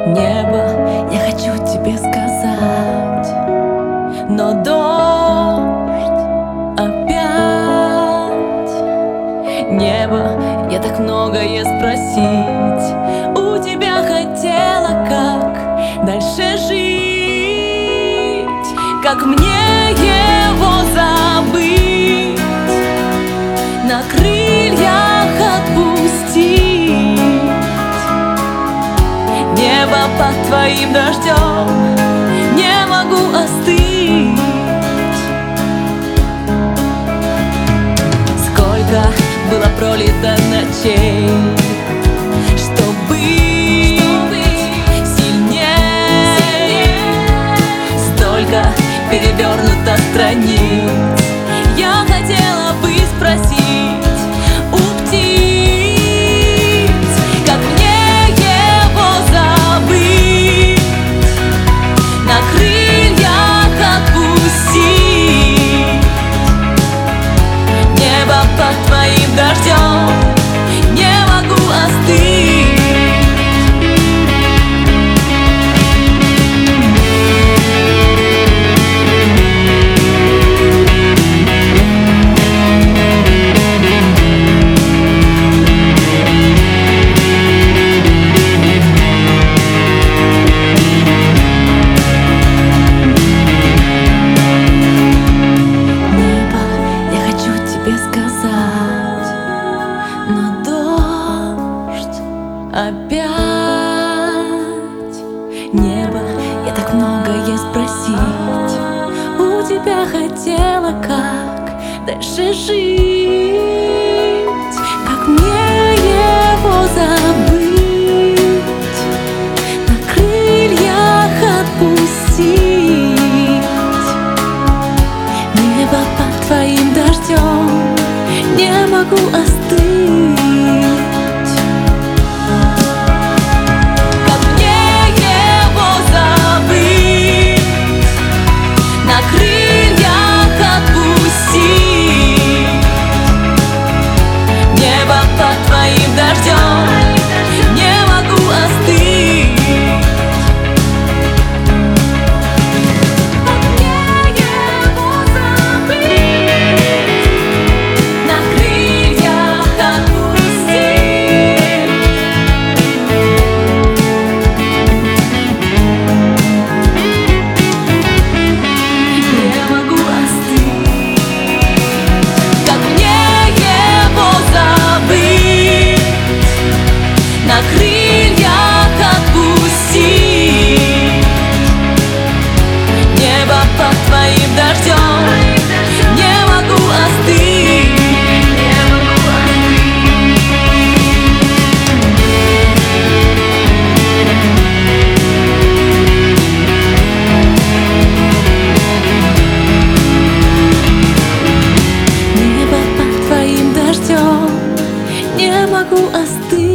Небо, я хочу тебе сказать, но дождь опять. Небо, я так многое спросить у тебя хотела, как дальше жить, как мне его забыть, на крыльях отпустить. Небо, под твоим дождем не могу остыть. Сколько было пролито ночей, чтобы сильнее, столько перевернуто страниц. Я хотела бы спросить у птиц, как мне его забыть, на крыльях отпустить. Небо, под твоим дождем не могу остыть. Опять небо, я так многое спросить у тебя хотела, как дальше жить, как мне его забыть, на крыльях отпустить. Небо, под твоим дождем не могу остыть. На крыльях отпусти. Небо, под твоим дождем не могу остыть. Небо, под твоим дождем не могу остыть.